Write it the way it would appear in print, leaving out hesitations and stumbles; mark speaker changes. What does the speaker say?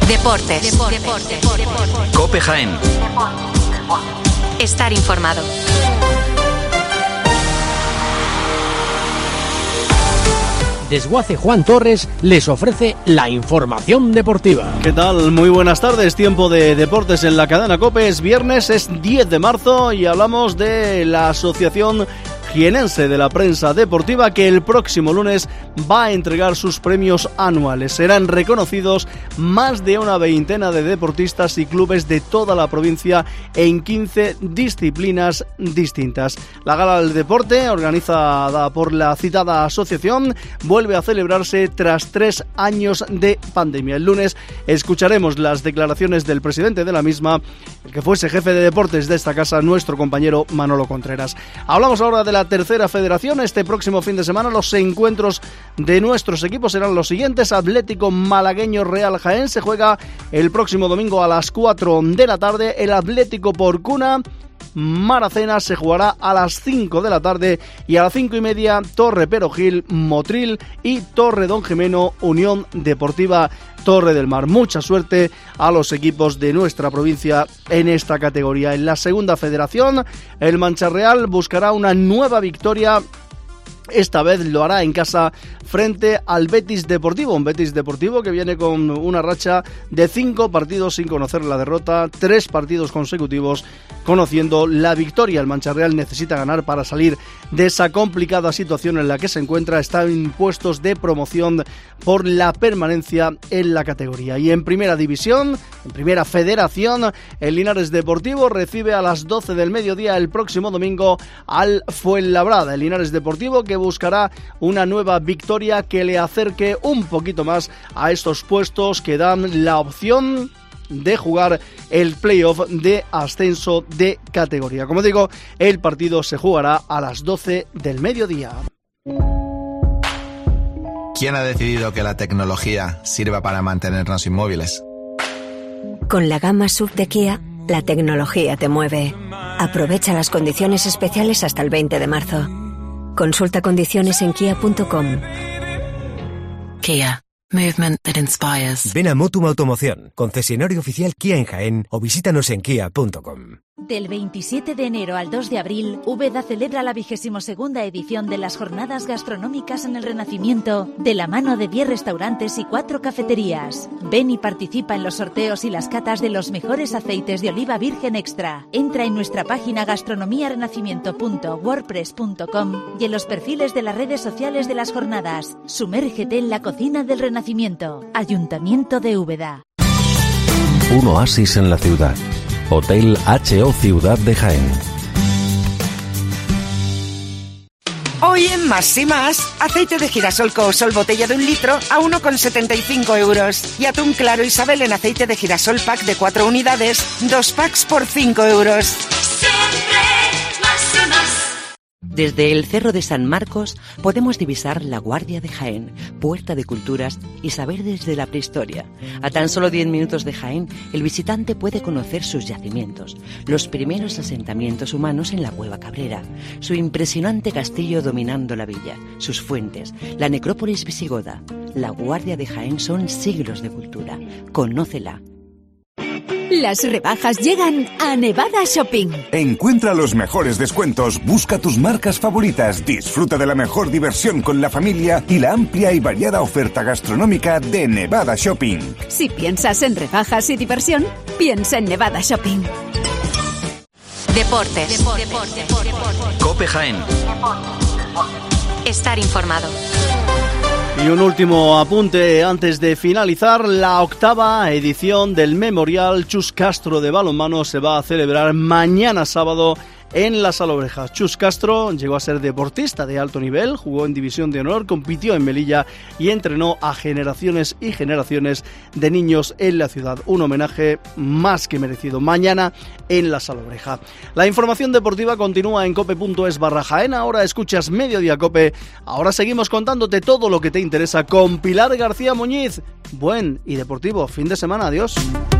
Speaker 1: Deportes.
Speaker 2: COPE Jaén.
Speaker 1: Estar informado.
Speaker 3: Desguace Juan Torres les ofrece la información deportiva.
Speaker 4: ¿Qué tal? Muy buenas tardes, tiempo de deportes en la cadena COPE. Es viernes, es 10 de marzo y hablamos de la Asociación Jienense de la Prensa Deportiva, que el próximo lunes va a entregar sus premios anuales. Serán reconocidos más de una veintena de deportistas y clubes de toda la provincia en 15 disciplinas distintas. La Gala del Deporte, organizada por la citada asociación, vuelve a celebrarse tras 3 años de pandemia. El lunes escucharemos las declaraciones del presidente de la misma, el que fuese jefe de deportes de esta casa, nuestro compañero Manolo Contreras. Hablamos ahora de la tercera federación. Este próximo fin de semana los encuentros de nuestros equipos serán los siguientes. Atlético Malagueño Real Jaén se juega el próximo domingo a las 4 de la tarde. El Atlético Porcuna Maracena se jugará a las 5 de la tarde y a las 5:30 Torre Perogil Motril y Torre Don Jimeno Unión Deportiva Torre del Mar. Mucha suerte a los equipos de nuestra provincia en esta categoría. En la segunda federación, el Mancha-Real buscará una nueva victoria. Esta vez lo hará en casa frente al Betis Deportivo, un Betis Deportivo que viene con una racha de 5 partidos sin conocer la derrota, 3 partidos consecutivos conociendo la victoria. El Mancha-Real necesita ganar para salir de esa complicada situación en la que se encuentra. Está en puestos de promoción por la permanencia en la categoría. Y en primera división, en primera federación, el Linares Deportivo recibe a las 12 del mediodía el próximo domingo al Fuenlabrada. El Linares Deportivo que buscará una nueva victoria que le acerque un poquito más a estos puestos que dan la opción de jugar el playoff de ascenso de categoría. Como digo, el partido se jugará a las 12 del mediodía.
Speaker 5: ¿Quién ha decidido que la tecnología sirva para mantenernos inmóviles?
Speaker 6: Con la gama SUV de Kia, la tecnología te mueve. Aprovecha las condiciones especiales hasta el 20 de marzo. Consulta condiciones en kia.com.
Speaker 7: Kia. Movement that inspires.
Speaker 8: Ven a Motum Automoción, concesionario oficial Kia en Jaén, o visítanos en kia.com.
Speaker 9: Del 27 de enero al 2 de abril, Úbeda celebra la 22ª edición de las Jornadas Gastronómicas en el Renacimiento, de la mano de 10 restaurantes y 4 cafeterías. Ven y participa en los sorteos y las catas de los mejores aceites de oliva virgen extra. Entra en nuestra página gastronomiarenacimiento.wordpress.com y en los perfiles de las redes sociales de las jornadas. Sumérgete en la cocina del Renacimiento. Ayuntamiento de Úbeda.
Speaker 10: Un oasis en la ciudad. Hotel H.O. Ciudad de Jaén.
Speaker 11: Hoy en Más y Más, aceite de girasol Coosol botella de 1 litro a 1,75 euros. Y atún claro Isabel en aceite de girasol pack de 4 unidades, 2 packs por 5 euros.
Speaker 12: Siempre más y más.
Speaker 13: Desde el Cerro de San Marcos podemos divisar la Guardia de Jaén, puerta de culturas y saber desde la prehistoria. A tan solo 10 minutos de Jaén, el visitante puede conocer sus yacimientos, los primeros asentamientos humanos en la Cueva Cabrera, su impresionante castillo dominando la villa, sus fuentes, la necrópolis visigoda. La Guardia de Jaén son siglos de cultura. Conócela.
Speaker 14: Las rebajas llegan a Nevada Shopping.
Speaker 15: Encuentra los mejores descuentos, busca tus marcas favoritas, disfruta de la mejor diversión con la familia y la amplia y variada oferta gastronómica de Nevada Shopping.
Speaker 14: Si piensas en rebajas y diversión, piensa en Nevada Shopping.
Speaker 1: Deportes.
Speaker 2: COPE Jaén.
Speaker 1: Estar informado.
Speaker 4: Y un último apunte antes de finalizar. La 8ª edición del Memorial Chus Castro de balonmano se va a celebrar mañana sábado en la Salobreja. Chus Castro llegó a ser deportista de alto nivel, jugó en División de Honor, compitió en Melilla y entrenó a generaciones y generaciones de niños en la ciudad. Un homenaje más que merecido mañana en la Salobreja. La información deportiva continúa en cope.es/Jaén. Ahora escuchas Mediodía Cope. Ahora seguimos contándote todo lo que te interesa con Pilar García Muñiz. Buen y deportivo fin de semana. Adiós.